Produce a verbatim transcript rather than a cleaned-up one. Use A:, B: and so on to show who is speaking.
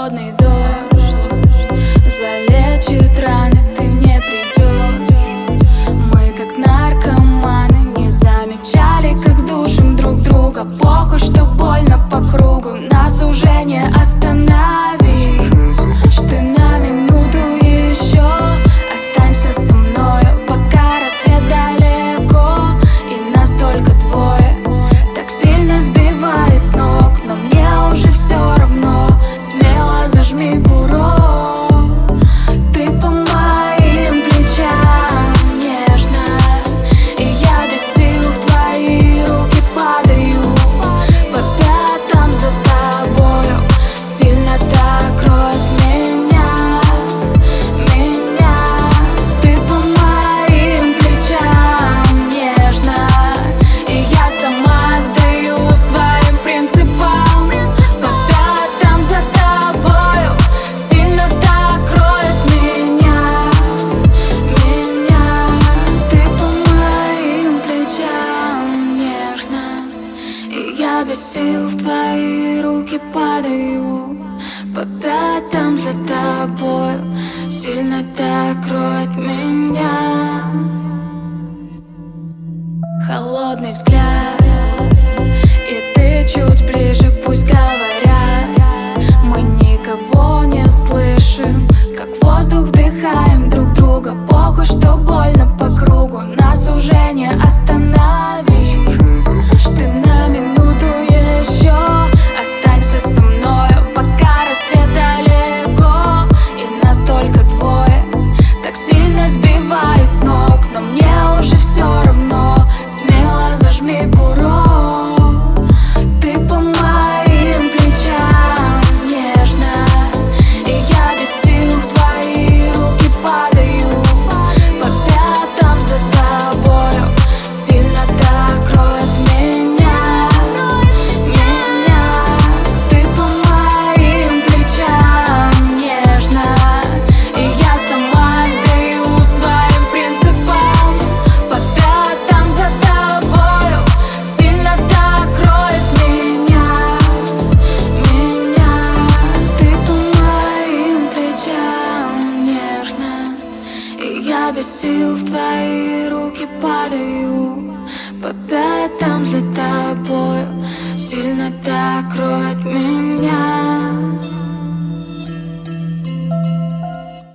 A: Холодный дождь залечит раны, ты не придешь. Мы как наркоманы не замечали, как душим друг друга. Похуй, что больно по кругу, нас уже не остановить. Ты на минуту еще останься со мною, пока рассвет далеко и нас только двое. Так сильно сбивает с ног, но мне уже все равно. Смело зажми курок. Ты по моим плечам нежно, и я без сил в твои руки падаю. По пятам за тобою сильно так кроет меня, меня. Ты по моим плечам нежно, и я сама сдаю своим принципам. По пятам за тобою сильно так кроет меня, меня. Ты по моим плечам нежно, и я без сил в твои руки падаю. По пятам за тобою сильно так кроет меня. Холодный взгляд, и ты чуть ближе, пусть говорят. Мы никого не слышим, как воздух вдыхаем друг друга. Похуй, что больно по кругу, нас уже не остановить. Ты на минуту еще останься со мною, пока рассвет далеко и нас только двое. Так сильно сбивает с ног, но мне уже все равно. Смело зажми курок. Ты по моим плечам нежно, и я без сил в твои руки падаю. По пятам за тобою сильно так кроет меня, меня. Ты по моим плечам нежно, и я сама сдаю своим принципам. По пятам за тобою сильно так кроет меня, меня. Ты по моим плечам нежно, и я без сил в твои руки падаю. По пятам за тобою сильно так кроет меня.